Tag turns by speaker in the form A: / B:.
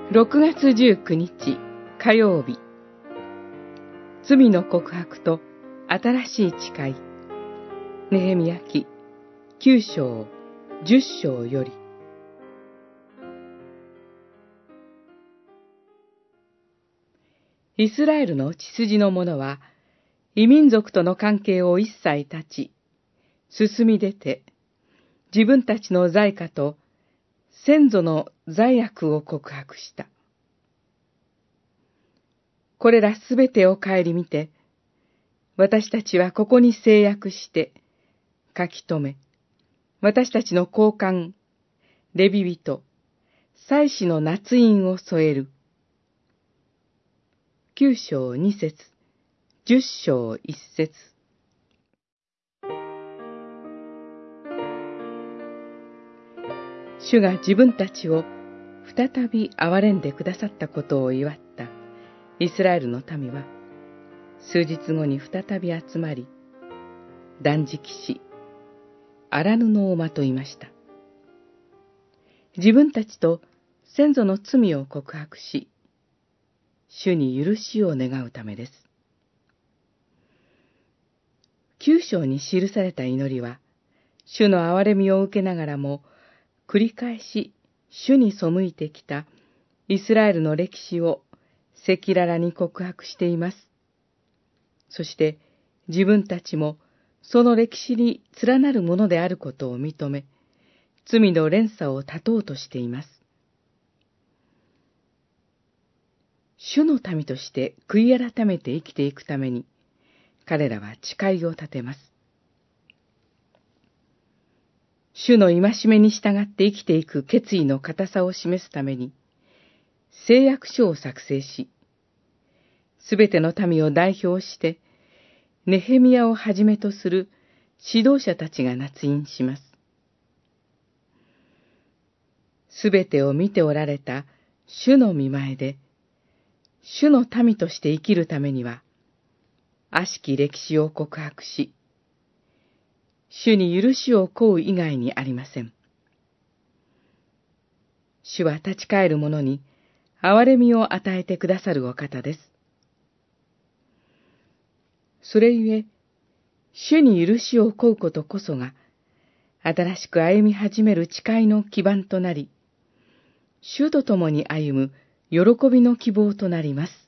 A: 6月19日火曜日、罪の告白と新しい誓い。ネヘミヤ記9章10章より。イスラエルの血筋の者は、異民族との関係を一切断ち、進み出て、自分たちの罪過と先祖の罪悪を告白した。これらすべてを顧みて、私たちはここに制約して、書き留め、私たちの高官、レビ人、祭司の捺印を添える。9章2節、10章1節。主が自分たちを再び憐れんでくださったことを祝ったイスラエルの民は、数日後に再び集まり、断食し、荒布をまといました。自分たちと先祖の罪を告白し、主に許しを願うためです。9章に記された祈りは、主の憐れみを受けながらも、繰り返し主に背いてきたイスラエルの歴史を赤裸々に告白しています。そして自分たちもその歴史に連なるものであることを認め、罪の連鎖を断とうとしています。主の民として悔い改めて生きていくために、彼らは誓いを立てます。主の戒めに従って生きていく決意の固さを示すために、誓約書を作成し、すべての民を代表して、ネヘミヤをはじめとする指導者たちが捺印します。すべてを見ておられた主の御前で、主の民として生きるためには、悪しき歴史を告白し、主に許しを請う以外にありません。主は立ち返る者に憐れみを与えてくださるお方です。それゆえ、主に許しを請うことこそが、新しく歩み始める誓いの基盤となり、主と共に歩む喜びの希望となります。